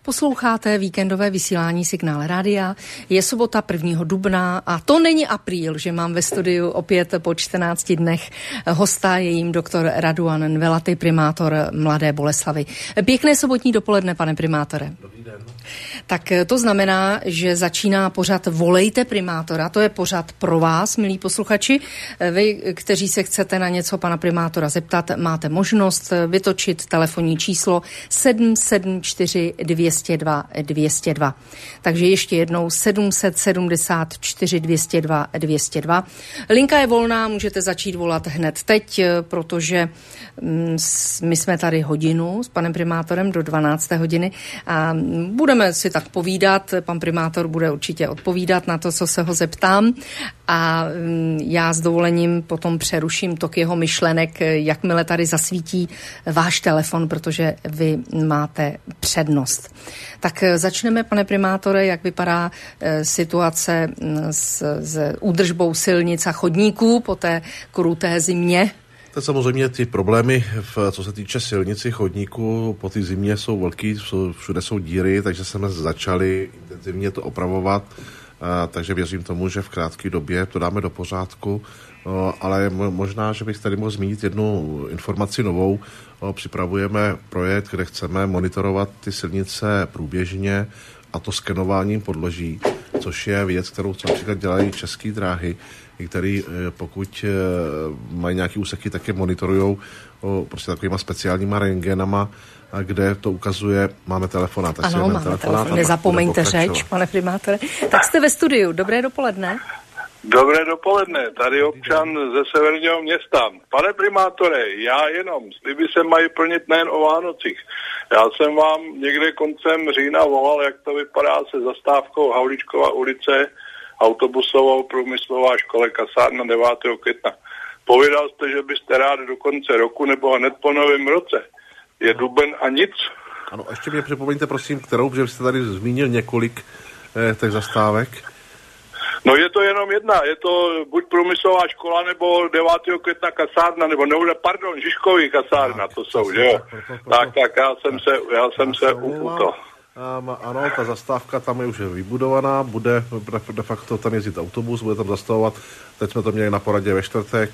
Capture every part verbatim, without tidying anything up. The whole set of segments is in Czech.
Posloucháte víkendové vysílání Signál Rádia. Je sobota prvního dubna a to není apríl, že mám ve studiu opět po čtrnácti dnech hosta, je jím doktor Raduan Nvelaty, primátor Mladé Boleslavi. Pěkné sobotní dopoledne, pane primátore. Dobrý den. Tak to znamená, že začíná pořad Volejte primátora. To je pořad pro vás, milí posluchači. Vy, kteří se chcete na něco pana primátora zeptat, máte možnost vytočit telefonní číslo sedm sedm čtyři dvě nula dva dvě nula dva. Takže ještě jednou sedm sedm čtyři dvě nula dva dvě nula dva. Linka je volná, můžete začít volat hned teď, protože my jsme tady hodinu s panem primátorem do dvanácté hodiny a budeme si tak povídat. Pan primátor bude určitě odpovídat na to, co se ho zeptám a já s dovolením potom přeruším tok jeho myšlenek, jakmile tady zasvítí váš telefon, protože vy máte přednost. Tak začneme, pane primátore, jak vypadá e, situace s, s údržbou silnic a chodníků po té kruté zimě? To samozřejmě ty problémy, v, co se týče silnici, chodníků, po té zimě jsou velký, jsou, všude jsou díry, takže jsme začali intenzivně to opravovat, a, takže věřím tomu, že v krátké době to dáme do pořádku, o, ale možná, že bych tady mohl zmínit jednu informaci novou. O, připravujeme projekt, kde chceme monitorovat ty silnice průběžně, a to skenováním podloží, což je věc, kterou například dělají České dráhy, který pokud mají nějaký úseky, tak je monitorujou prostě takovýma speciálníma rentgenama, kde to ukazuje, máme telefonát. Ano, máme telefonát. Nezapomeňte řeč, pane primátore. Tak jste ve studiu. Dobré dopoledne. Dobré dopoledne, tady občan ze severního města. Pane primátore, já jenom, sliby se mají plnit nejen o Vánocích. Já jsem vám někde koncem října volal, jak to vypadá se zastávkou Havlíčkova ulice, autobusovou průmyslová škola kasárna devátého května. Povídal jste, že byste rád do konce roku nebo hned po novém roce. Je duben a nic? Ano, ještě mě připomeňte, prosím, kterou, že jste tady zmínil několik eh, těch zastávek. No je to jenom jedna, je to buď průmyslová škola, nebo devátého května kasárna, nebo ne, pardon, Žižkový kasárna, to jsou, že jo. Tak, tak, já jsem se, já jsem se uputal. Um, ano, ta zastávka tam je už vybudovaná, bude de facto tam jezdit autobus, bude tam zastavovat, teď jsme to měli na poradě ve čtvrtek,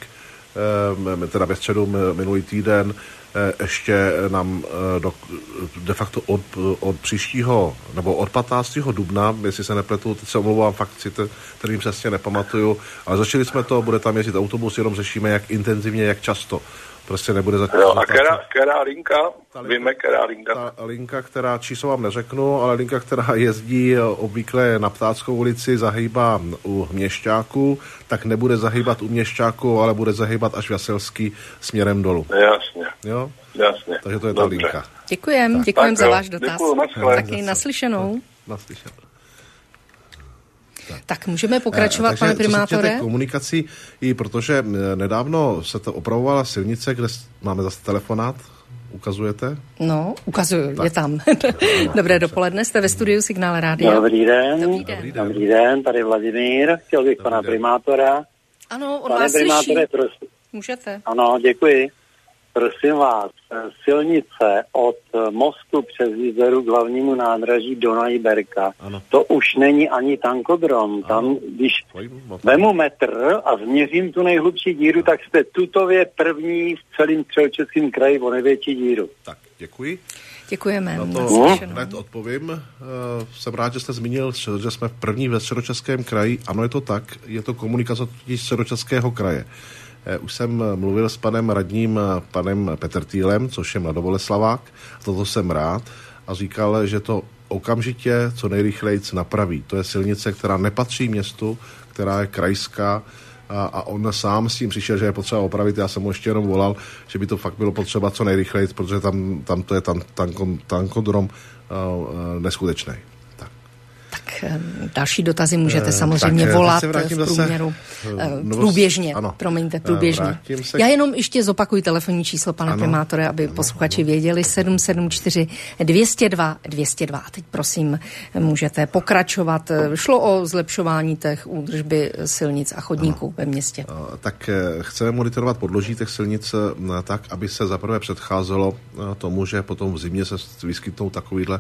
um, teda ve středu minulý týden, ještě nám do, de facto od, od příštího, nebo od patnáctého dubna, jestli se nepletu, teď se omlouvám, fakt si te, termín přesně nepamatuju, ale začali jsme to, bude tam jezdit autobus, jenom řešíme, jak intenzivně, jak často. Prostě nebude za... Jo, a která, která linka? Víme, která linka? Ta linka, která, číslo vám neřeknu, ale linka, která jezdí obvykle na Ptáckou ulici, zahýbá u Měšťáku, tak nebude zahýbat u Měšťáku, ale bude zahýbat až v Jaselský směrem dolů. Jasně. Jo? Jasně. Takže to je ta linka. Děkujem, děkujem za váš dotaz. Děkuju, taky naslyšenou. Naslyšenou. Tak. tak můžeme pokračovat, eh, pane primátore? Takže komunikací, i protože nedávno se to opravovala silnice, kde máme zase telefonát, ukazujete? No, ukazuju, tak. Je tam. Dobré dopoledne, jste ve studiu Signál Rádia. Dobrý den. Dobrý den. Dobrý den, Dobrý den tady Vladimír, chtěl bych Dobrý pana den. primátora. Ano, on pane vás primátore, slyší. Prosím. Můžete. Ano, děkuji. Prosím vás, silnice od mostu přes Jizeru k hlavnímu nádraží Donaj-Berka, to už není ani tankodrom. Tam, ano. Když vemu metr a změřím tu nejhlubší díru, tak jste tutově první v celém Středočeském kraji o největší díru. Tak, děkuji. Děkujeme. Na to hned odpovím. Uh, jsem rád, že jste zmínil, že jsme první ve Středočeském kraji. Ano, je to tak. Je to komunikace Středočeského kraje. Už jsem mluvil s panem radním, panem Petrtýlem, což je mladoboleslavák, toto jsem rád, a říkal, že to okamžitě co nejrychleji napraví. To je silnice, která nepatří městu, která je krajská, a, a on sám s tím přišel, že je potřeba opravit. Já jsem mu ještě jenom volal, že by to fakt bylo potřeba co nejrychleji, protože tam, tam to je tam tanko, tankodrom uh, uh, neskutečný. Tak další dotazy můžete samozřejmě tak, volat v průměru. Zase, průběžně, ano, promiňte, průběžně. Se... Já jenom ještě zopakuji telefonní číslo, pane ano, primátore, aby ano, posluchači ano. věděli. sedm sedm čtyři dvě nula dva dvě nula dva. Teď prosím, můžete pokračovat. Šlo o zlepšování těch údržby silnic a chodníků ano. ve městě. Tak chceme monitorovat podloží těch silnic tak, aby se zaprvé předcházelo tomu, že potom v zimě se vyskytnou takovýhle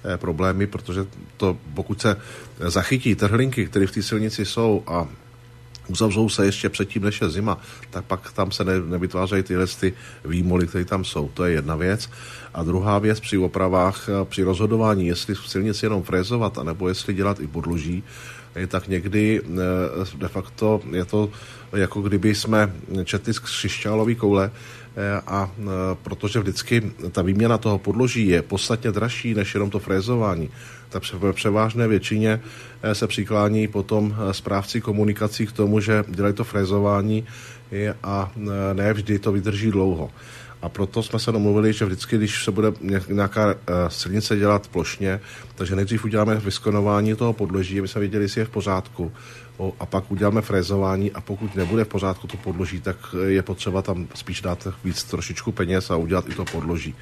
problémy, protože to, pokud se zachytí trhlinky, které v té silnici jsou a uzavřou se ještě předtím, než je zima, tak pak tam se ne, nevytvářejí tyhle ty výmoly, které tam jsou. To je jedna věc. A druhá věc při opravách, při rozhodování, jestli v silnici jenom frézovat, anebo jestli dělat i podloží, tak někdy de facto je to jako kdyby jsme četli z křišťálové koule, a protože vždycky ta výměna toho podloží je podstatně dražší než jenom to frézování, tak v převážné většině se přiklání potom správci komunikací k tomu, že dělají to frézování a ne vždy to vydrží dlouho. A proto jsme se domluvili, že vždycky, když se bude nějaká silnice dělat plošně, takže nejdřív uděláme vyskonování toho podloží, aby jsme věděli, jestli je v pořádku, a pak uděláme frézování, a pokud nebude v pořádku to podloží, tak je potřeba tam spíš dát víc trošičku peněz a udělat i to podloží.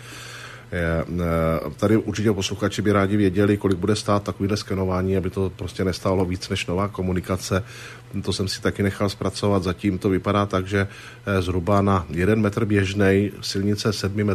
Tady určitě posluchači by rádi věděli, kolik bude stát takovýhle skenování, aby to prostě nestálo víc než nová komunikace. To jsem si taky nechal zpracovat. Zatím to vypadá tak, že zhruba na jeden metr běžnej silnice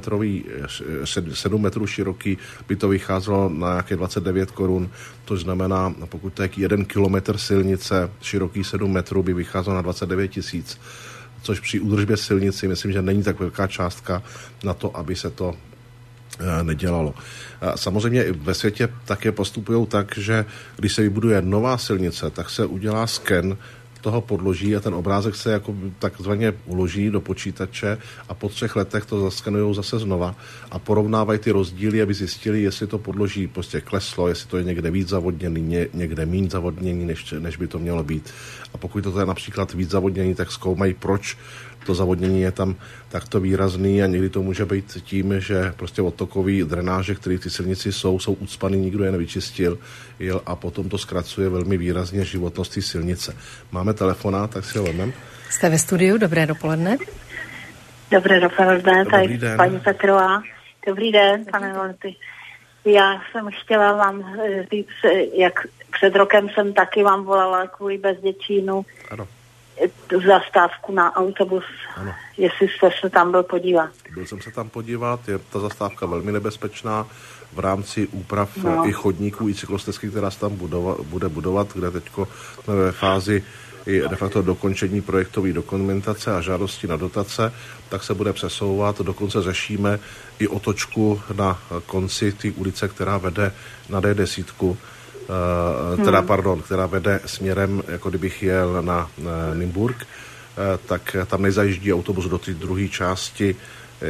sedm metrů široký by to vycházelo na nějaké dvacet devět korun. To znamená, pokud to je jeden kilometr silnice široký sedm metrů, by vycházelo na dvacet devět tisíc, což při údržbě silnici myslím, že není tak velká částka na to, aby se to nedělalo. Samozřejmě ve světě také postupují tak, že když se vybuduje nová silnice, tak se udělá sken toho podloží a ten obrázek se jako takzvaně uloží do počítače a po třech letech to zaskenujou zase znova a porovnávají ty rozdíly, aby zjistili, jestli to podloží prostě kleslo, jestli to je někde víc zavodněný, někde méně zavodněný, než, než by to mělo být. A pokud to je například víc zavodněný, tak zkoumají, proč to zavodnění je tam takto výrazný, a někdy to může být tím, že prostě odtokový drenáže, které v té silnici jsou, jsou ucpaný, nikdo je nevyčistil a potom to zkracuje velmi výrazně životnost té silnice. Máme telefonát, tak si ho vezmeme. Jste ve studiu, dobré dopoledne. Dobré dopoledne, tady paní Petrová. Dobrý den, pane Valenty. Já jsem chtěla vám říct, jak před rokem jsem taky vám volala kvůli Bezděčínu. Ano. Tu zastávku na autobus, ano. Jestli jste se tam byl podívat. Byl jsem se tam podívat, je ta zastávka velmi nebezpečná v rámci úprav no. i chodníků, i cyklostezky, která se tam budova, bude budovat, kde teďko jsme ve fázi i de facto dokončení projektové dokumentace a žádosti na dotace, tak se bude přesouvat. Dokonce řešíme i otočku na konci té ulice, která vede na D deset, Uh, teda, hmm. pardon, která vede směrem, jako kdybych jel na uh, Nymburk, uh, tak tam nezajíždí autobus do té druhé části,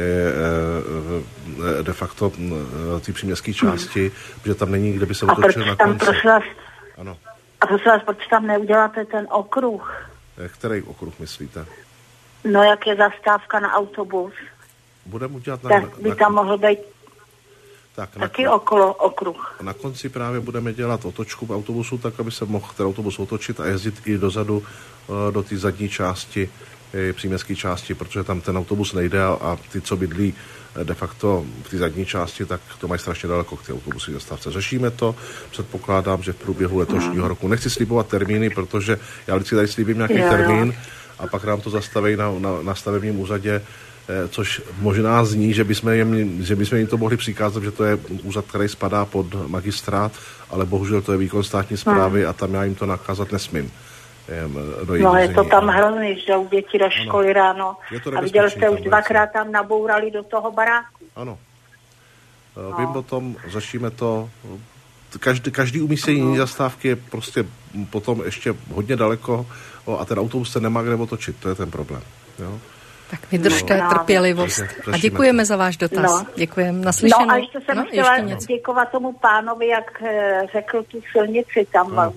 uh, uh, de facto uh, té příměstské části, hmm. protože tam není, kde by se otočil na konci. Vás, ano. A prosím vás, proč tam neuděláte ten okruh? Který okruh myslíte? No, jak je zastávka na autobus. Budeme udělat na... Tak by na, tam mohl být tak, taky na, okolo okruh. Na konci právě budeme dělat otočku v autobusu, tak aby se mohl ten autobus otočit a jezdit i dozadu do té zadní části, příměstské části, protože tam ten autobus nejde a, a ty, co bydlí de facto v té zadní části, tak to mají strašně daleko k té autobusové zastávce. Řešíme to, předpokládám, že v průběhu letošního hmm. roku. Nechci slibovat termíny, protože já vždycky tady slíbím nějaký jo, termín a pak nám to zastaví na, na, na stavebním úřadě, což možná zní, že bychom jim, že bychom jim to mohli přikázat, že to je úřad, který spadá pod magistrát, ale bohužel to je výkon státní správy hmm. a tam já jim to nakázat nesmím. No je to tam hrozný, že jdou děti do školy ano. ráno a viděli jste už dvakrát tam nabourali do toho baráku. Ano. No. Vím o tom, řešíme to. Každý, každý umístění jiný zastávky je prostě potom ještě hodně daleko a ten autobus se nemá kde otočit, to je ten problém. Jo? Tak vydržte no. trpělivost. A děkujeme za váš dotaz. No. Děkujeme. Naslyšenou. No a ještě jsem no, chtěla ještě děkovat tomu pánovi, jak řekl tu silnici tam, no.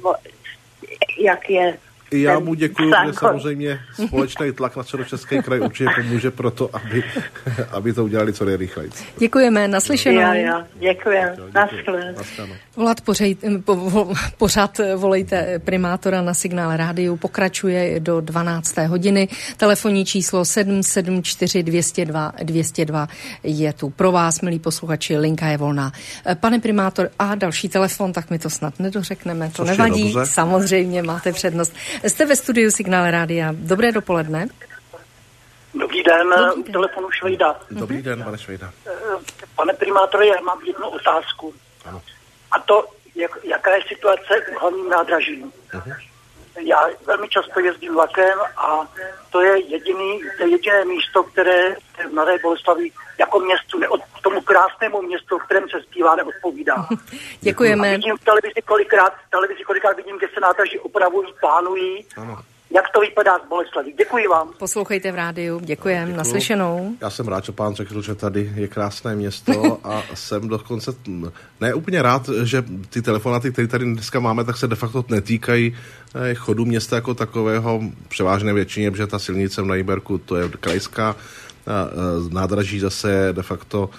jak je. I já mu děkuju, že samozřejmě společný tlak na Středočeský kraj určitě pomůže pro to, aby, aby to udělali co nejrychleji. Děkujeme, naslyšenou. Jo, jo, děkujeme, naschledanou. Volat pořej, po, pořád volejte primátora na Signál rádiu, pokračuje do dvanácté hodiny. Telefonní číslo sedm sedm čtyři dvě nula dva dvě nula dva je tu pro vás, milí posluchači, linka je volná. Pane primátor, a další telefon, tak mi to snad nedořekneme, to Což nevadí, samozřejmě máte přednost. Jste ve studiu Signál rádia. Dobré dopoledne. Dobrý den, Dobrý den. Telefonu Švejda. Dobrý den, pane Švejda. Pane primátore, já mám jednu otázku. Ano. A to, jak, jaká je situace v hlavním nádraží. Uh-huh. Já velmi často jezdím vlakem a to je jediný, to je jediné místo, které v Mladé Boleslavi jako městu, neod, tomu krásnému městu, v kterém se zpívá, neodpovídá. Děkujeme. A vidím v televizi kolikrát, v televizi kolikrát vidím, že se nádraží opravují, plánují. Ano. Jak to vypadá z Boleslaví? Děkuji vám. Poslouchejte v rádiu, děkujem, naslyšenou. Já jsem rád, že pán řekl, že tady je krásné město a jsem dokonce ne úplně rád, že ty telefonáty, které tady dneska máme, tak se de facto netýkají chodu města jako takového, převážné většině, protože ta silnice v Najberku, to je krajská, nádraží zase de facto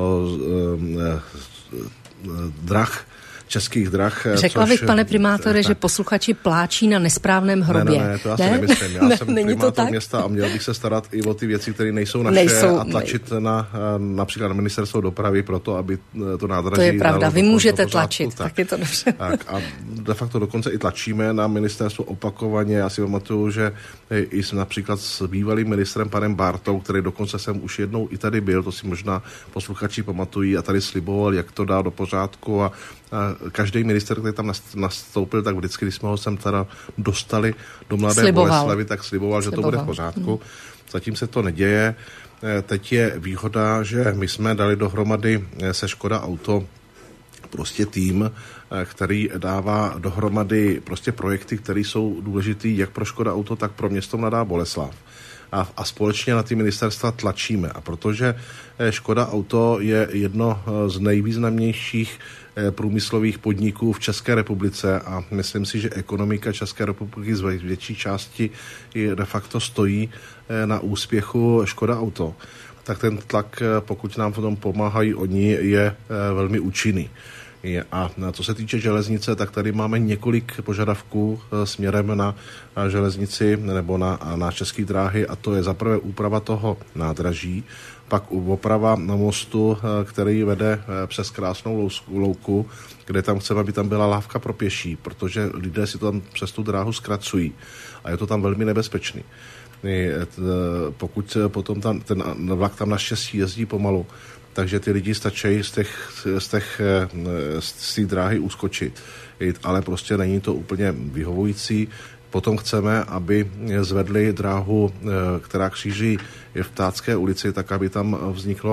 drah, českých drah. Řekla bych, pane primátore, tak, že posluchači pláčí na nesprávném hrobě. Ne, ne, ne, to já si ne? nemyslím. Já ne, jsem primátor města a měl bych se starat i o ty věci, které nejsou naše nejsou, a tlačit nej. na například na ministerstvo dopravy pro to, aby to nádraží... To je pravda, vy můžete pořádku, tlačit, tak, tak je to dobře. Tak a de facto dokonce i tlačíme na ministerstvo opakovaně. Já si pamatuju, že i jsme například s bývalým ministrem panem Bártou, který dokonce jsem už jednou i tady byl, to si možná posluchači pamatují, a tady sliboval, jak to dá do pořádku a každý minister, který tam nastoupil, tak vždycky, když jsme ho sem teda dostali do Mladé sliboval. Boleslavy, tak sliboval, sliboval, že to bude v pořádku. Hmm. Zatím se to neděje. Teď je výhoda, že my jsme dali dohromady se Škoda Auto prostě tým, který dává dohromady prostě projekty, které jsou důležitý jak pro Škoda Auto, tak pro město Mladá Boleslav. A, a společně na ty ministerstva tlačíme. A protože Škoda Auto je jedno z nejvýznamnějších průmyslových podniků v České republice a myslím si, že ekonomika České republiky z větší části de facto stojí na úspěchu Škoda Auto, tak ten tlak, pokud nám v tom pomáhají oni, je velmi účinný. A co se týče železnice, tak tady máme několik požadavků směrem na železnici nebo na, na české dráhy a to je zaprvé úprava toho nádraží, pak oprava na mostu, který vede přes krásnou louku, kde tam chceme, aby tam byla lávka pro pěší, protože lidé si to tam přes tu dráhu zkracují a je to tam velmi nebezpečný. Pokud potom tam, ten vlak tam naštěstí jezdí pomalu, takže ty lidi stačí z těch, z těch, z těch dráhy uskočit. Ale prostě není to úplně vyhovující. Potom chceme, aby zvedli dráhu, která kříží v Ptácké ulici, tak aby tam vzniklo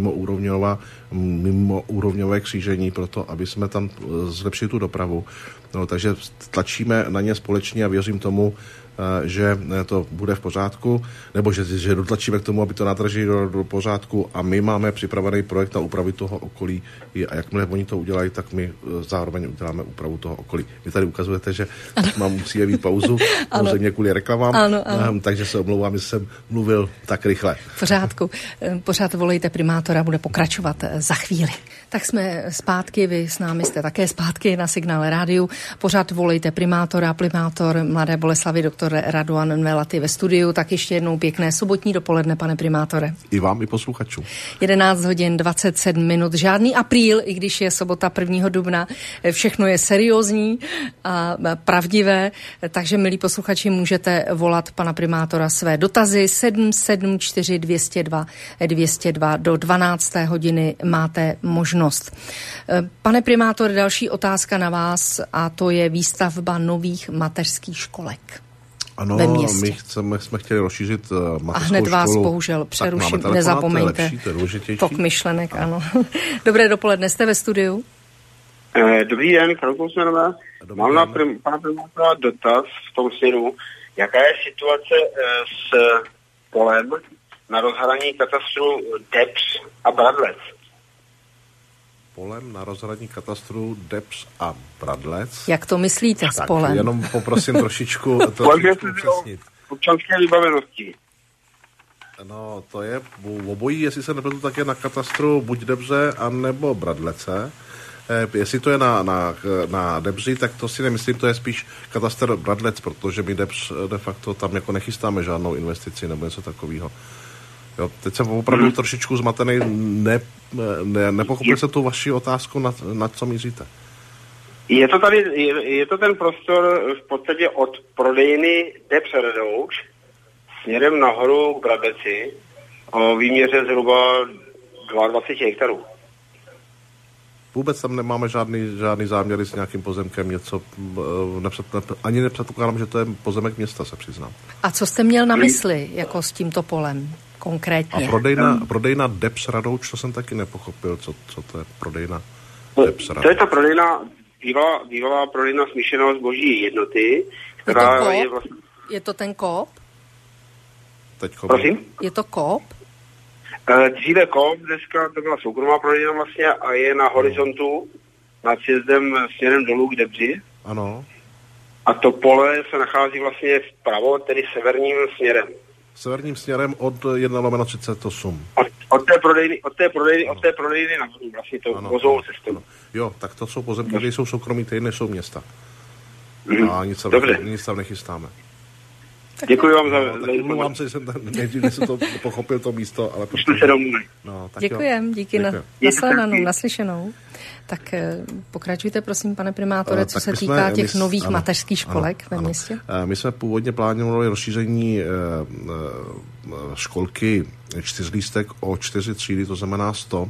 mimoúrovňové křížení pro to, aby jsme tam zlepšili tu dopravu. No, takže tlačíme na ně společně a věřím tomu, že to bude v pořádku, nebo že, že dotlačíme k tomu, aby to nádraží do, do pořádku a my máme připravený projekt na úpravy toho okolí a jakmile oni to udělají, tak my zároveň uděláme úpravu toho okolí. Vy tady ukazujete, že mám musí být pauzu, samozřejmě kvůli reklamám, ano, ano. takže se omlouvám, že jsem mluvil tak rychle. V pořádku. Pořád volejte primátora, bude pokračovat za chvíli. Tak jsme zpátky, vy s námi jste také zpátky na Signále rádiu. Pořád volejte primátora, primátor Mladé Boleslavy, doktor Radovan Melaty ve studiu. Tak ještě jednou pěkné sobotní dopoledne, pane primátore. I vám, i posluchačům. jedenáct hodin dvacet sedm minut. Žádný apríl, i když je sobota prvního dubna. Všechno je seriózní a pravdivé, takže milí posluchači, můžete volat pana primátora své dotazy sedm sedm čtyři dvě nula dva dvě nula dva. Do dvanácté hodiny máte možnost. Pane primátore, další otázka na vás a to je výstavba nových mateřských školek. Ano, my chceme, jsme chtěli rozšířit uh, mateřskou školu. A hned vás školu. bohužel přeruším, nezapomeňte. Tok myšlenek, ano. ano. Dobré dopoledne, jste ve studiu? Eh, dobrý den, Karol Kousmanová. Mám na prim, pana primátora dotaz v tom směru, jaká je situace eh, s polem na rozhraní katastru Debs a Bradlec. Polem na rozhraní katastru Debs a Bradlec. Jak to myslíte s polem? Jenom poprosím trošičku, trošičku upřesnit. Občanské vybavenosti. No, to je obojí, jestli se nepletu, tak je na katastru buď Debře, anebo Bradlece. Eh, jestli to je na, na, na Debři, tak to si nemyslím, to je spíš katastr Bradlec, protože my Debř de facto tam jako nechystáme žádnou investici nebo něco takového. Jo, teď jsem opravdu hmm. trošičku zmatený, ne, ne, nepochopil jsem tu vaši otázku, na, na co míříte. Je to tady, je, je to ten prostor v podstatě od prodejny Debs Redouč směrem nahoru k Bradleci o výměře zhruba dvacet dva hektarů. Vůbec tam nemáme žádný, žádný záměry s nějakým pozemkem, něco, nepřed, ani nepředpokládám, že to je pozemek města, se přiznám. A co jste měl na mysli, jako s tímto polem konkrétně? A prodejna, prodejna Debs Radouč, to jsem taky nepochopil, co, co to je prodejna Debs Radouč. To je ta prodejna, bývalá, bývalá prodejna smíšeného zboží Jednoty, která je to je vlastně... Je to ten Coop? Teďko Prosím? Je to Coop? Dříve Coop, dneska to byla soukromá prodejna vlastně a je na horizontu nad sjezdem směrem dolů k Debři. Ano. A to pole se nachází vlastně vpravo, tedy severním směrem. Severním směrem od jedna lomeno třicet osm. Od, od té prodejny, od té prodejny, od té prodejny nahoru, vlastně to vozovou cestou. Jo, tak to jsou pozemky, které jsou soukromí, tady nejsou města. Mm. A nic tam, nic tam nechystáme. Děkuji vám za... Mluvám se, že jsem nejdřív, než jsem to pochopil to místo, ale... Už jsme se domluvili. No, děkujem, díky na, nasledanou, naslyšenou. Tak pokračujte, prosím, pane primátore, co tak se týká jsme, těch my, nových ano, mateřských školek ano, ve městě. Ano. My jsme původně plánovali rozšíření školky čtyřlístek o čtyři třídy, to znamená sto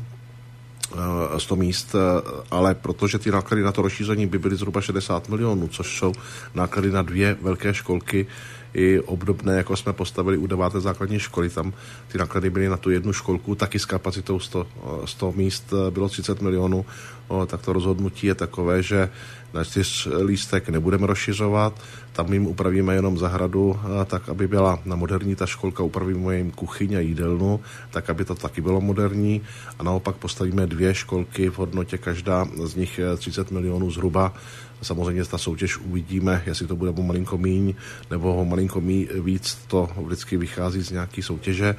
míst, ale protože ty náklady na to rozšíření by byly zhruba šedesát milionů, což jsou náklady na dvě velké školky, i obdobné, jako jsme postavili u deváté základní školy, tam ty náklady byly na tu jednu školku, taky s kapacitou sto, sto míst bylo třicet milionů, o, tak to rozhodnutí je takové, že na čtyř lístek nebudeme rozšiřovat, tam jim upravíme jenom zahradu, tak aby byla na moderní ta školka, upravíme jim kuchyň a jídelnu, tak aby to taky bylo moderní a naopak postavíme dvě školky v hodnotě každá z nich třicet milionů zhruba. Samozřejmě ta soutěž uvidíme, jestli to bude malinko míň nebo malinko mí, víc, to vždycky vychází z nějaký soutěže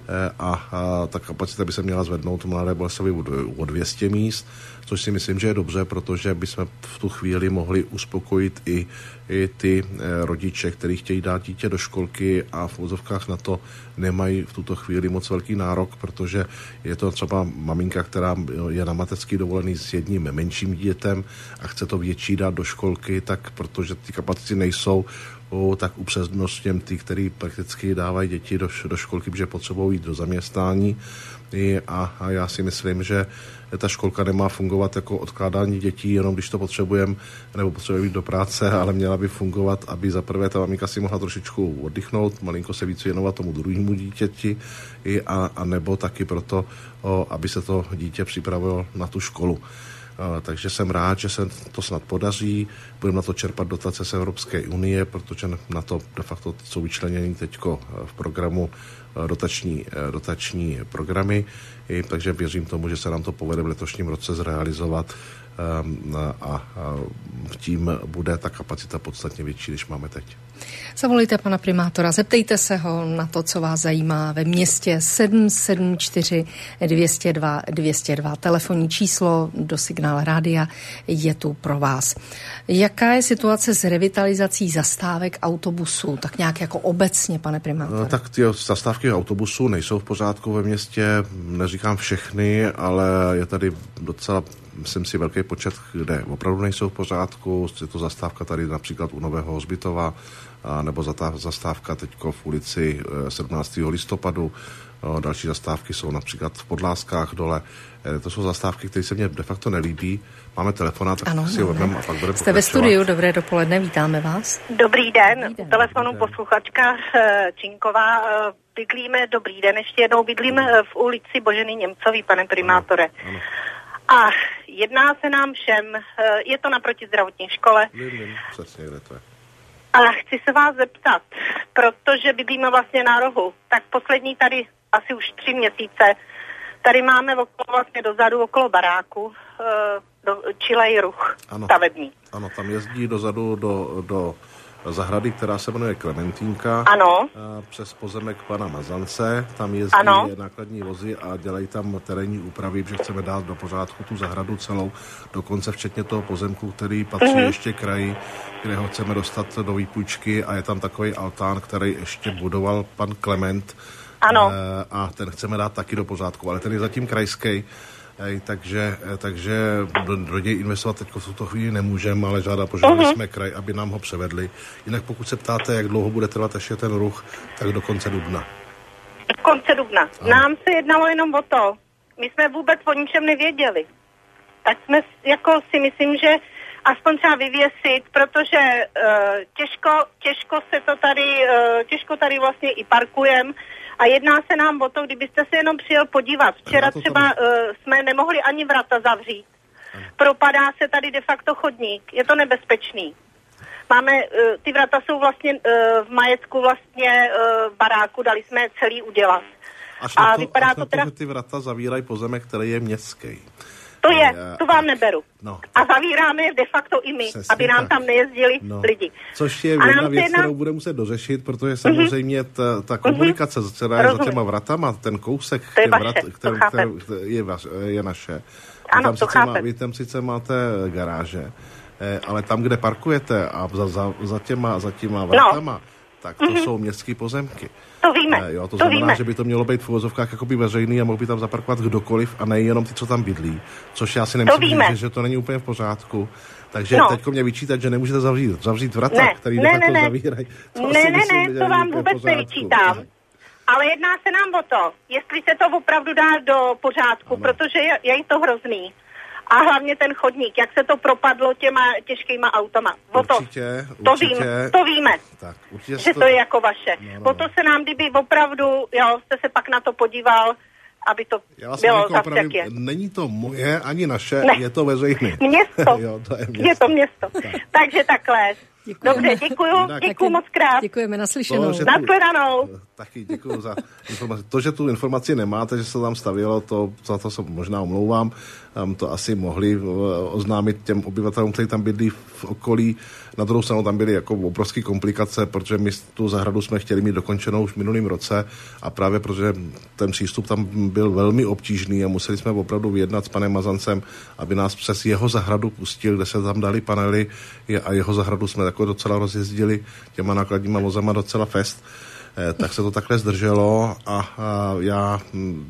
a, a ta kapacita by se měla zvednout Mladé Boleslavi o dvě stě míst, což si myslím, že je dobře, protože bychom v tu chvíli mohli uspokojit i, i ty rodiče, kteří chtějí dát dítě do školky a v vozovkách na to nemají v tuto chvíli moc velký nárok, protože je to třeba maminka, která je na mateřský dovolený s jedním menším dítětem a chce to větší dát do školky, tak protože ty kapacity nejsou, O, tak upřednostněm ty, který prakticky dávají děti do, do školky, protože potřebují jít do zaměstnání I, a, a já si myslím, že ta školka nemá fungovat jako odkládání dětí, jenom když to potřebujeme, nebo potřebujeme jít do práce, ale měla by fungovat, aby za prvé ta maminka si mohla trošičku oddychnout, malinko se víc věnovat tomu druhému dítěti I, a, a nebo taky proto, o, aby se to dítě připravilo na tu školu. Uh, takže jsem rád, že se to snad podaří. Budeme na to čerpat dotace z Evropské unie, protože na to de facto jsou vyčleněny teďko v programu dotační, dotační programy. I, takže věřím tomu, že se nám to povede v letošním roce zrealizovat um, a, a tím bude ta kapacita podstatně větší, než máme teď. Zavolejte pana primátora, zeptejte se ho na to, co vás zajímá ve městě. sedm sedm čtyři dvě nula dva dvě nula dva. Telefonní číslo do Signál rádia je tu pro vás. Jaká je situace s revitalizací zastávek autobusů? Tak nějak jako obecně, pane primátore. No, tak ty zastávky autobusů nejsou v pořádku ve městě, neříkám všechny, ale je tady docela, myslím si, velký počet, kde opravdu nejsou v pořádku. Je to zastávka tady například u Nového Hřbitova, nebo zastávka teďko v ulici sedmnáctého listopadu. Další zastávky jsou například v Podláskách dole. To jsou zastávky, které se mně de facto nelíbí. Máme telefonát, tak ano, si hodneme a pak budeme Jste ve studiu, dobré dopoledne, vítáme vás. Dobrý den, dobrý den. U telefonu posluchačka Činková. Bydlíme, dobrý den, ještě jednou bydlím v ulici Boženy Němcový, pane primátore. Ano, ano. A jedná se nám všem, je to naproti zdravotní škole. Vím, vím, přesně, kde to je. A chci se vás zeptat, protože bydlíme vlastně na rohu, tak poslední tady asi už tři měsíce, tady máme okolo, vlastně dozadu okolo baráku do, čilej ruch ano, stavební. Ano, tam jezdí dozadu do, do zahrady, která se jmenuje Klementínka. Ano. Přes pozemek pana Mazance, tam jezdí ano. nákladní vozy a dělají tam terénní úpravy, že chceme dát do pořádku tu zahradu celou, dokonce včetně toho pozemku, který patří mm-hmm. ještě kraji, kde ho chceme dostat do výpůjčky a je tam takový altán, který ještě budoval pan Klement. Ano. A ten chceme dát taky do pořádku, ale ten je zatím krajský. Ej, takže, takže do, do něj investovat teď v tuto chvíli nemůžeme, ale žádá požádali uh-huh. jsme kraj, aby nám ho převedli. Jinak pokud se ptáte, jak dlouho bude trvat ještě ten ruch, tak do konce dubna. Do konce dubna. Ano. Nám se jednalo jenom o to. My jsme vůbec o ničem nevěděli. tak jsme jako si myslím, že aspoň třeba vyvěsit, protože uh, těžko, těžko se to tady, uh, těžko tady vlastně i parkujem a jedná se nám o to, kdybyste se jenom přijel podívat. Včera třeba uh, jsme nemohli ani vrata zavřít. Propadá se tady de facto chodník, je to nebezpečný. Máme, uh, ty vrata jsou vlastně uh, v majetku vlastně uh, baráku, dali jsme je celý udělat. Až na a to, vypadá až to na teda... to, že ty vrata zavírají pozemek, který je městský. To je, to vám neberu. No. A zavíráme je de facto i my, přesně aby nám tak. Tam nejezdili no. lidi. Což je jedna věc, jedna... kterou bude muset dořešit, protože samozřejmě ta, ta komunikace, uh-huh. která je za těma vratama, ten kousek, to je, vrat, vaše, který, to který, který je, vaš, je naše. Ano, vy, tam to má, vy tam sice máte garáže, ale tam, kde parkujete a za, za, za, těma, za těma vratama, no. tak to uh-huh. jsou městské pozemky. To víme, eh, jo, to, to znamená, víme. že by to mělo být v uvozovkách jakoby veřejný a mohl by tam zaparkovat kdokoliv a nejenom ty, co tam bydlí. Což já si nemyslím, že, že to není úplně v pořádku. Takže no. teďko mě vyčítat, že nemůžete zavřít, zavřít vrata, ne, který ne, de facto ne, zavírají. To ne, ne, myslím, ne, to vám vůbec nevyčítám. Ale jedná se nám o to, jestli se to opravdu dá do pořádku, ano. protože je, je to hrozný. A hlavně ten chodník, jak se to propadlo těma těžkýma automa. O určitě, to, určitě. To, vím, to víme, tak, že to... to je jako vaše. No, no, o to se nám, kdyby opravdu, jo, jste se pak na to podíval, aby to bylo zase, jak je. Není to moje, ani naše, ne. je to veřejné. Město. jo, to je město. Je to město. Tak. Takže takhle. Děkujeme. Dobře, děkuju, děkuju moc krát. Děkujeme, naslyšenou. To, Nashledanou. Taky děkuju za informaci. To, že tu informaci nemáte, že se tam stavělo, to za to se možná omlouvám. Um, to asi mohli uh, oznámit těm obyvatelům, kteří tam bydlí v okolí. Na druhou stranu tam byly jako obrovské komplikace, protože my tu zahradu jsme chtěli mít dokončenou už v minulém roce a právě protože ten přístup tam byl velmi obtížný a museli jsme opravdu vyjednat s panem Mazancem, aby nás přes jeho zahradu pustil, kde se tam dali panely a jeho zahradu jsme jako docela rozjezdili těma nákladníma vozama docela fest. Tak se to takhle zdrželo a, a já,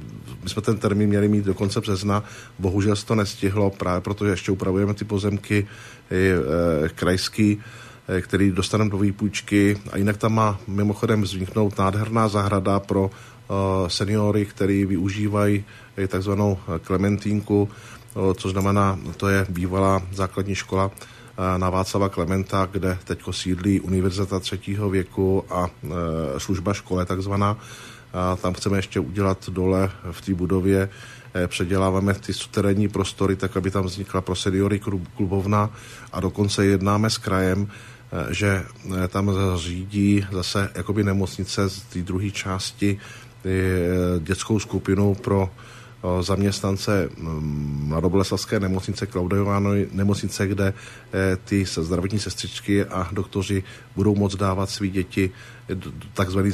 my jsme ten termín měli mít do konce března, bohužel se to nestihlo, právě protože ještě upravujeme ty pozemky i, e, krajský, e, který dostaneme do výpůjčky a jinak tam má mimochodem vzniknout nádherná zahrada pro e, seniory, který využívají e, takzvanou klementínku, e, což znamená, to je bývalá základní škola na Václava Klementa, kde teďko sídlí univerzita třetího věku a e, služba škole takzvaná. A tam chceme ještě udělat dole v té budově, e, předěláváme ty suterénní prostory, tak aby tam vznikla pro seniory klubovna a dokonce jednáme s krajem, e, že e, tam řídí zase jakoby nemocnice z té druhé části e, dětskou skupinu pro zaměstnance Mladoboleslavské nemocnice, Klaudiovánové nemocnice, kde ty zdravotní sestřičky a doktoři budou moct dávat svý děti takzvané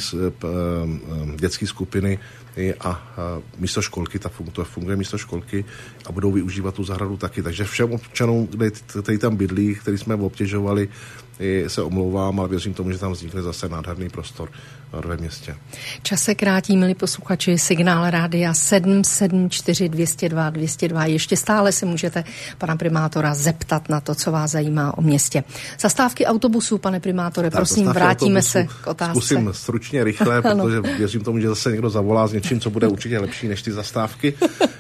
dětské skupiny a místo školky, ta funguje, funguje místo školky a budou využívat tu zahradu taky. Takže všem občanům, kteří tam bydlí, který jsme obtěžovali, se omlouvám, ale věřím tomu, že tam vznikne zase nádherný prostor ve městě. Čas se krátí, milí posluchači, signál rádia sedm sedm čtyři dvě nula dva dvě nula dva. Ještě stále si můžete pana primátora zeptat na to, co vás zajímá o městě. Zastávky autobusů, pane primátore, tak, prosím, vrátíme autobusu. se k otázce. Zkusím stručně, rychle, protože věřím tomu, že zase někdo zavolá s něčím, co bude určitě lepší než ty zastávky.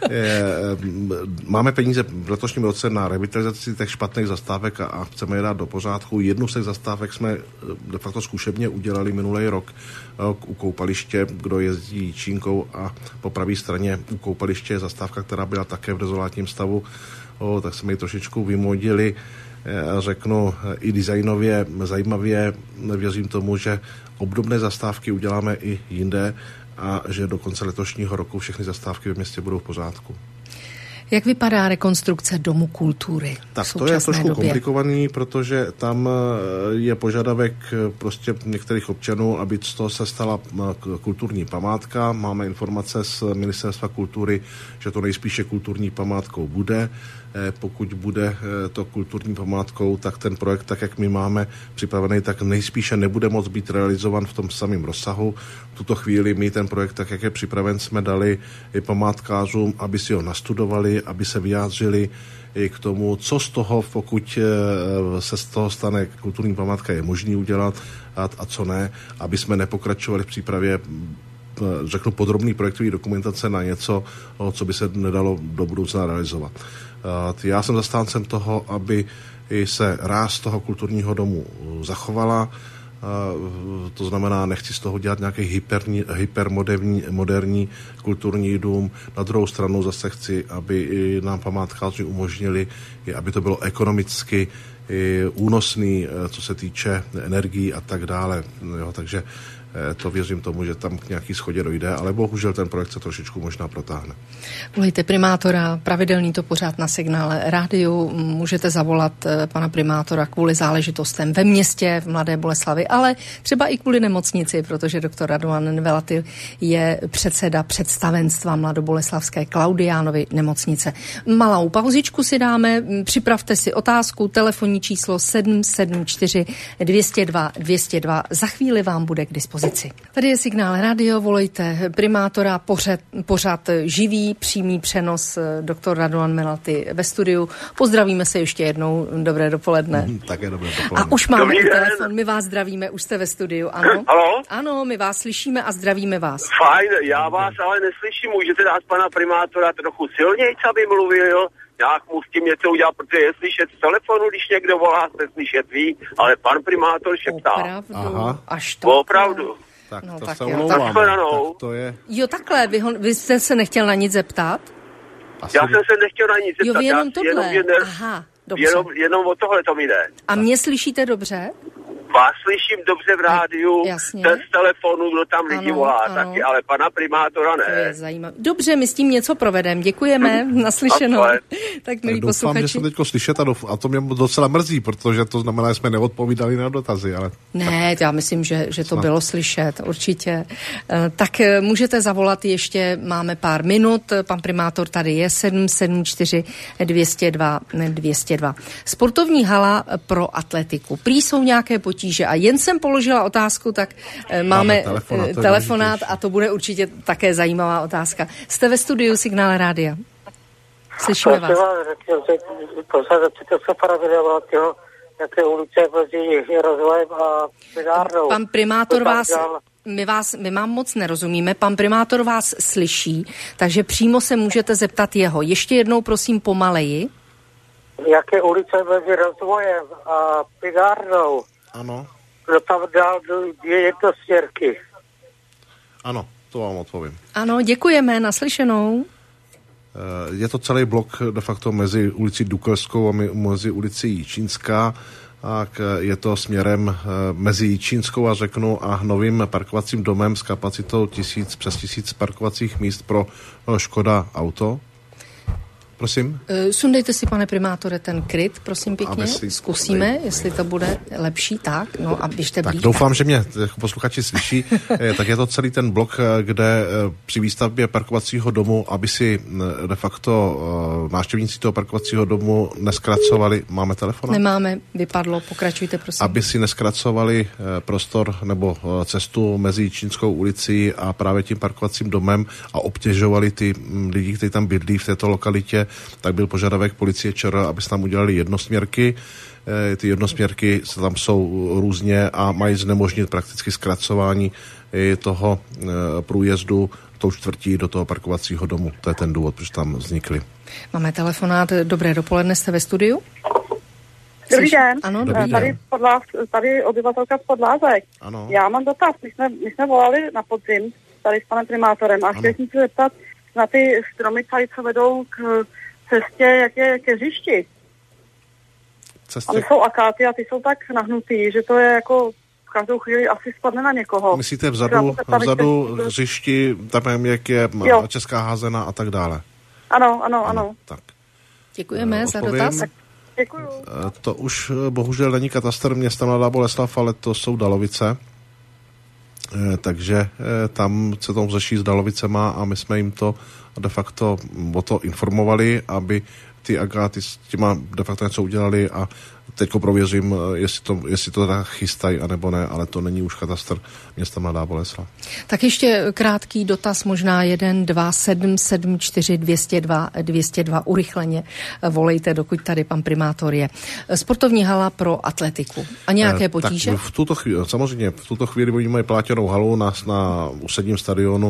Máme peníze v letošním roce na revitalizaci těch špatných zastávek a, a chceme je dát do pořádku. Jednu z těch zastávek jsme de facto zkušebně udělali minulý rok u koupaliště, kdo jezdí Čínkou a po pravé straně u koupaliště je zastávka, která byla také v dezolátním stavu, o, tak jsme ji trošičku vymodili, řeknu i designově zajímavě. Věřím tomu, že obdobné zastávky uděláme i jinde a že do konce letošního roku všechny zastávky ve městě budou v pořádku. Jak vypadá rekonstrukce Domu kultury? Tak to je trošku době? komplikovaný, protože tam je požadavek prostě některých občanů, aby z toho se stala kulturní památka. Máme informace z Ministerstva kultury, že to nejspíše kulturní památkou bude. Pokud bude to kulturní památkou, tak ten projekt, tak jak my máme připravený, tak nejspíše nebude moct být realizovan v tom samém rozsahu. V tuto chvíli my ten projekt, tak jak je připraven, jsme dali i památkářům, aby si ho nastudovali, aby se vyjádřili i k tomu, co z toho, pokud se z toho stane kulturní památka, je možný udělat a, a co ne, aby jsme nepokračovali v přípravě, řeknu, podrobný projektový dokumentace na něco, co by se nedalo do budoucna realizovat. Já jsem zastáncem toho, aby se ráz toho kulturního domu zachovala. To znamená, nechci z toho dělat nějaký hyperní, hypermoderní moderní kulturní dům. Na druhou stranu zase chci, aby nám památkáři umožnili, aby to bylo ekonomicky únosný, co se týče energií a tak dále. Jo, takže to věřím tomu, že tam k nějaký schodě dojde, ale bohužel ten projekt se trošičku možná protáhne. Volejte primátora, pravidelný to pořád na Signále rádiu, můžete zavolat pana primátora kvůli záležitostem ve městě, v Mladé Boleslavi, ale třeba i kvůli nemocnici, protože doktor Radovan Nevelaty je předseda představenstva Mladoboleslavské Klaudiánovy nemocnice. Malou pauzičku si dáme, připravte si otázku, telefonní číslo sedm sedm čtyři dvě nula dva dvě nula dva, za chvíli vám bude k dispozici. Tady je Signál Radio, volejte primátora, pořad, pořad živý, přímý přenos, doktor Radovan Nevelaty ve studiu. Pozdravíme se ještě jednou, dobré dopoledne. Mm, také dobré dopoledne. A už máme i telefon, my vás zdravíme, už jste ve studiu, ano? Halo? Ano, my vás slyšíme a zdravíme vás. Fajn, já vás ale neslyším, můžete dát pana primátora trochu silnějc, aby mluvil, nějak mu s tím něco udělat, protože je slyšet z telefonu, když někdo volá, se slyšet ví, ale pan primátor šeptá. Opravdu? Aha. Až to. Opravdu. Tak no, to tak se jo. omlouvám. Tak, tak to je... Jo, takhle, vy, ho, vy jste se nechtěl na nic zeptat? Asi... Já jsem se nechtěl na nic zeptat. Jo, vy jenom tohle. Jenom, jenom, Aha, dobře. jenom, jenom o tohle to mi jde. A mě slyšíte dobře? Vás slyším dobře v rádiu, Jasně. z telefonu, kdo tam lidi Ano, volá ano. taky, ale pana primátora ne. To je zajímavé. Dobře, my s tím něco provedeme. Děkujeme, naslyšenou. Ale- Tak milí Doufám, posluchači. že jsem teďko slyšet a, douf- a to mě docela mrzí, protože to znamená, že jsme neodpovídali na dotazy, ale... Ne, já myslím, že, že to bylo slyšet, určitě. Eh, Tak eh, můžete zavolat ještě, máme pár minut, pan primátor tady je, sedm sedm čtyři dvě nula dva dvě nula dva. Sportovní hala pro atletiku. Prý jsou nějaké potíže a jen jsem položila otázku, tak eh, máme, Máme telefonát, eh, to je telefonát důležitější. a to bude určitě také zajímavá otázka. Jste ve studiu Signál rádia. Slyšíme vás. Prosím, zeptejte se pana Nevelatyho, jaké ulice mezi Rozvojem a Pidárnou. Pan primátor To tam vás, dál- my vás, my vám moc nerozumíme, pan primátor vás slyší, takže přímo se můžete zeptat jeho. Ještě jednou prosím pomaleji. Jaké ulice mezi Rozvojem a Pidárnou. Ano, Kdo tam dál dvě jednosměrky. ano, to vám odpovím. Ano, děkujeme, naslyšenou. Eh, Je to celý blok de facto mezi ulicí Dukelskou a mi- mezi ulicí Čínská. Tak eh, je to směrem eh, mezi Čínskou a Řeknu a novým parkovacím domem s kapacitou tisíc, přes tisíc parkovacích míst pro eh, Škoda Auto. Prosím? E, Sundejte si, pane primátore, ten kryt, prosím pěkně. Aby si- Zkusíme, jestli to bude lepší. Tak, no a běžte Tak blíž. doufám, že mě jako posluchači slyší. Eh, Tak je to celý ten blok, eh, kde eh, při výstavbě parkovacího domu, aby si eh, de facto eh, návštěvníci toho parkovacího domu neskracovali, máme telefon? Nemáme, vypadlo, pokračujte, prosím. Aby si neskracovali eh, prostor nebo eh, cestu mezi Čínskou ulicí a právě tím parkovacím domem a obtěžovali ty mm, lidi, kteří tam bydlí v této lokalitě, tak byl požadavek policie ČR, aby se tam udělali jednosměrky. Eh, Ty jednosměrky se tam jsou různě a mají znemožnit prakticky zkracování eh, toho eh, průjezdu tou čtvrtí do toho parkovacího domu. To je ten důvod, proč tam vznikly. Máme telefonát. Dobré dopoledne, jste ve studiu? Dobrý den. Ano, Dobrý dobrý den. Tady, podlás, tady obyvatelka z Podlázek. Ano. Já mám dotaz. My jsme, my jsme volali na podzim tady s panem primátorem a chtěli jsme se zeptat na ty stromy, tady, co vedou k cestě, jak je ke hřišti. A Cestě... my jsou akáty a ty jsou tak nahnutý, že to je jako v každou chvíli asi spadne na někoho. Myslíte vzadu, vzadu hřišti, tam jak je Jo. Česká házena a tak dále? Ano, ano, ano. Tak. Děkujeme za Odpovím. dotaz. Děkuju. Eh, To už eh, bohužel není katastr města Mladá Boleslav, ale to jsou Dalovice. Eh, Takže eh, tam se to řeší s Dalovicema a my jsme jim to de facto o to informovali, aby ty agáty s těma de facto něco udělali a teďko prověřím, eh, jestli to, jestli to teda chystají, anebo ne, ale to není už katastr města Mladá Boleslav. Tak ještě krátký dotaz, možná jeden, dva, sedm, sedm, čtyři, dvě nula dva, dvě nula dva, urychleně volejte, dokud tady pan primátor je. Sportovní hala pro atletiku. A nějaké Eh, potíže? Tak v tuto chvíli, samozřejmě v tuto chvíli oni mají plátěnou halu na, na úsedním stadionu,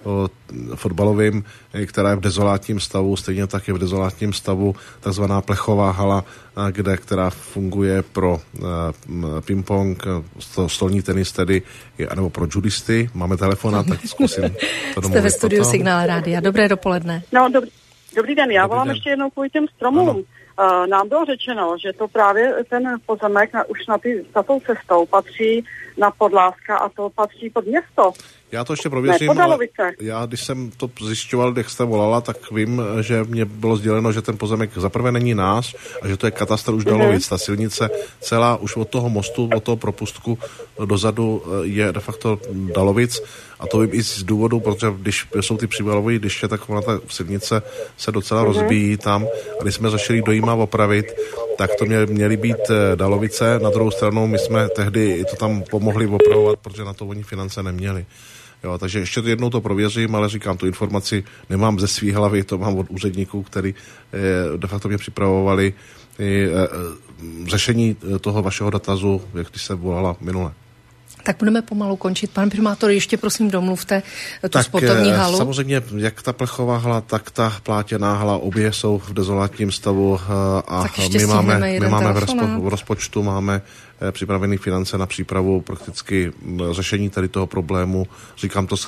o fotbalovým, která je v dezolátním stavu, stejně tak je v dezolátním stavu takzvaná plechová hala, kde, která funguje pro ping-pong, stolní tenis tedy, nebo pro judisty. Máme telefon, tak zkusím to domluvit. Jste ve studiu potom. Signál Rádia. Dobré dopoledne. No, dobrý, dobrý den, já dobrý volám den. Ještě jednou kvůli těm stromům. Ano. Uh, nám bylo řečeno, že to právě ten pozemek na, už na, ty, na tou cestou patří na Podlázka a to patří pod město. Já to ještě prověřím, ne, ale já, když jsem to zjišťoval, jak jste volala, tak vím, že mě bylo sděleno, že ten pozemek zaprvé není náš a že to je katastr už Dalovic. Mm-hmm. Ta silnice celá už od toho mostu, od toho propustku dozadu je de facto Dalovic a to vím i z důvodu, protože když jsou ty přívalové deště, tak ona ta silnice se docela mm-hmm. rozbíjí tam a když jsme zašli do jí má opravit, tak to měly, měly být Dalovice. Na druhou stranu my jsme tehdy to tam pomohli opravovat, protože na to oni finance neměli. Jo, takže ještě jednou to prověřím, ale říkám, tu informaci nemám ze svý hlavy, to mám od úředníků, který eh, de facto mě připravovali eh, eh, řešení toho vašeho dotazu, jak když se volala minule. Tak budeme pomalu končit. Pan primátor, ještě prosím domluvte tu tak, sportovní halu. Samozřejmě, jak ta plechová hala, tak ta plátěná hala, obě jsou v dezolátním stavu a my máme, my máme v, rozpo, v rozpočtu máme připravený finance na přípravu prakticky řešení tady toho problému. Říkám to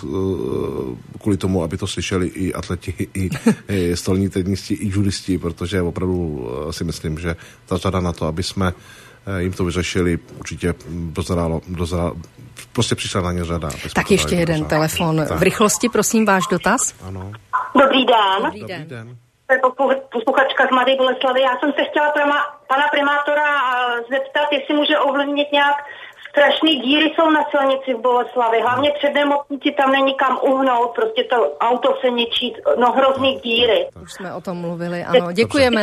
kvůli tomu, aby to slyšeli i atleti, i, i stolní tenisti, i judisti, protože opravdu si myslím, že ta řada na to, aby jsme jim to vyřešili, určitě dozrálo, dozrálo, prostě přišla na ně řada. Tak ještě jeden dozrálo. Telefon. Tak. V rychlosti, prosím, váš dotaz. Ano. Dobrý den. Dobrý den. Dobrý den. Posluchačka z Mladé Boleslavy. Já jsem se chtěla prima, pana primátora zeptat, jestli může ovlivnit nějak strašný díry jsou na silnici v Boleslavi. Hlavně před nemocnici tam není kam uhnout, prostě to auto se ničí, no hrozný díry. Už jsme o tom mluvili, ano. Děkujeme.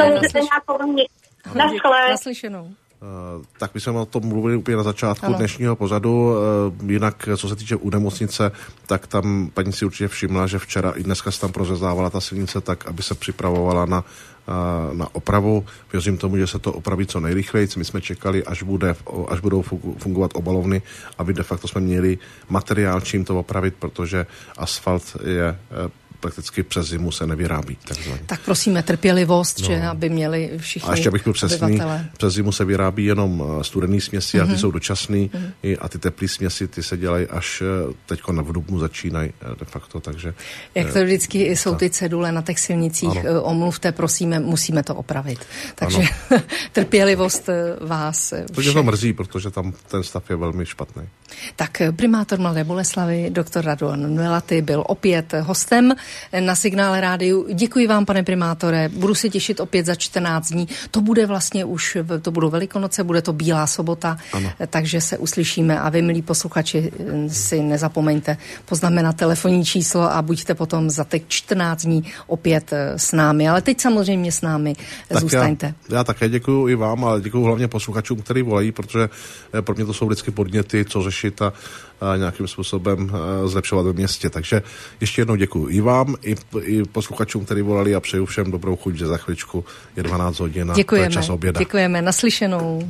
Naslyšenou. Uh, tak my jsme o tom mluvili úplně na začátku ano. dnešního pořadu. Uh, jinak, co se týče u nemocnice, tak tam paní si určitě všimla, že včera i dneska se tam prořezávala ta silnice tak, aby se připravovala na, uh, na opravu. Věřím tomu, že se to opraví co nejrychleji. My jsme čekali, až, bude, až budou fungovat obalovny, aby de facto jsme měli materiál, čím to opravit, protože asfalt je uh, prakticky přes zimu se nevyrábí. Takzvaně. Tak prosíme trpělivost, no. že aby měli všichni. A ještě bych byl přesný, přes zimu se vyrábí jenom studený směsi mm-hmm. a ty jsou dočasný mm-hmm. a ty teplý směsi, ty se dělají až teďko na dubnu začínají de facto, takže. Jak to vždycky je, jsou ty cedule na těch silnicích, ano. omluvte, prosíme, musíme to opravit. Takže trpělivost vás. To mě to mrzí, protože tam ten stav je velmi špatný. Tak primátor Mladé Boleslavy, doktor Radovan Melaty, byl opět hostem na Signále rádiu. Děkuji vám, pane primátore. Budu se těšit opět za čtrnáct dní. To bude vlastně už, to budou Velikonoce, bude to Bílá sobota, ano. takže se uslyšíme a vy, milí posluchači, si nezapomeňte poznamenat telefonní číslo a buďte potom za těch čtrnáct dní opět s námi. Ale teď samozřejmě s námi tak zůstaňte. Já, já také děkuji i vám, ale děkuji hlavně posluchačům, kteří volají, protože pro mě to jsou vždycky podněty, co řešit a, a nějakým způsobem zlepšovat ve městě. Takže ještě jednou děkuji i vám, i, i posluchačům, kteří volali a přeju všem dobrou chuť, že za chvíličku je dvanáct hodin a děkujeme, to je čas oběda. Děkujeme, naslyšenou.